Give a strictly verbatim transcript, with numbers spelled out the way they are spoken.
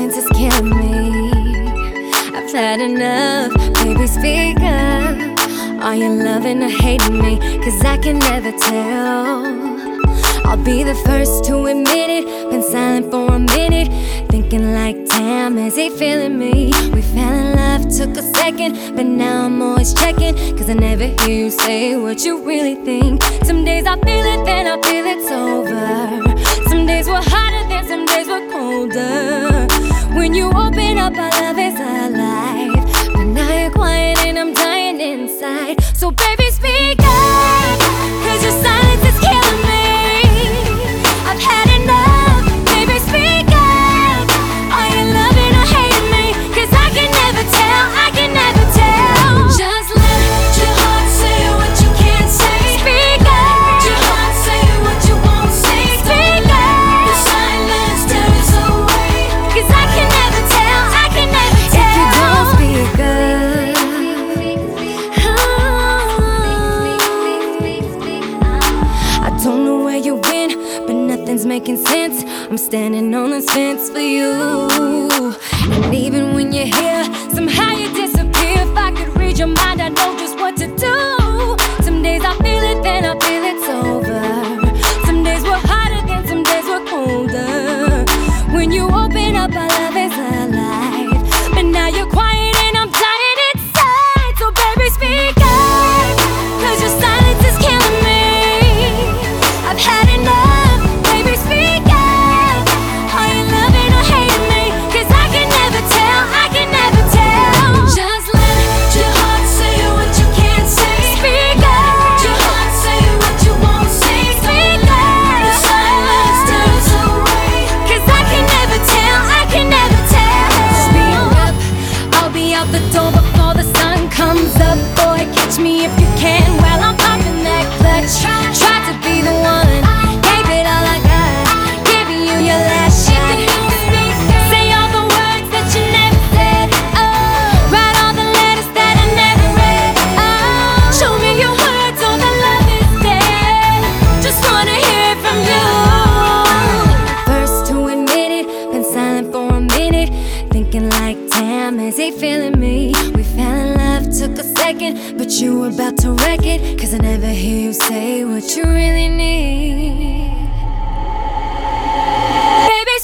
silence is killing me. I've had enough, baby, speak up. Are you loving or hating me? Cause I can never tell. I'll be the first to admit it. Been silent for a minute, thinking like, damn, is he feeling me? We fell in love, took a second, but now I'm always checking. Cause I never hear you say what you really think. Some days I feel it, then I feel it's over. Some days we're hotter, then some days we're colder. When you open up, our love is alive. But now you're quiet and I'm dying inside. So baby, speak up, cause your silence is killing me. I've had enough, baby, speak up. Are you loving or hating me? Cause I can never tell, I can never tell. Just let your heart say what you can't say. Speak up. Let your heart say what you won't say. Speak up. The silence tears away. Cause I can never tell, I can never tell. If you don't speak up, I don't know where you went, but nothing's making sense. I'm standing on this fence for you. And even when you're here, somehow you disappear. If I could read your mind, I know just what to do. Some days I feel it, then I feel it's over. Some days we're hotter, then some days we're colder. When you open up, our love is alive. But now you're quiet and I'm dying inside. So baby, speak up, cause your silence is killing me. I've had enough, baby, speak up. Are you loving or hating me? Cause I can never tell, I can never tell. Just let your heart say what you can't say. Speak up. Let your heart say what you won't say. Speak up. The silence turns away. Cause I can never tell, I can never tell. Speak up, I'll be out the door before the sun comes up. Boy, catch me if you can while I'm popping that clutch. Try to be the one, gave it all I got, giving you your last shot. Say all the words that you never said, oh, write all the letters that I never read, oh, show me your words, oh, the love is dead. Just wanna hear it from you. First to admit it, been silent for a minute, thinking like, damn, is he feeling me? We fell in love, took a second, but you were about to wreck it. Cause I never hear you say what you really need. Baby,